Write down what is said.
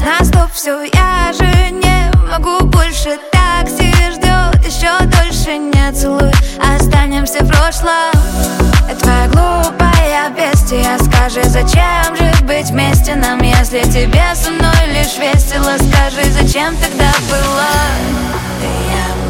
на стоп, все, я же не могу больше. Такси ждет еще дольше, не целуй, останемся в прошлом. Это твоя глупая бестия. Скажи, зачем же быть вместе нам, если тебе со мной лишь весело? Скажи, зачем тогда было?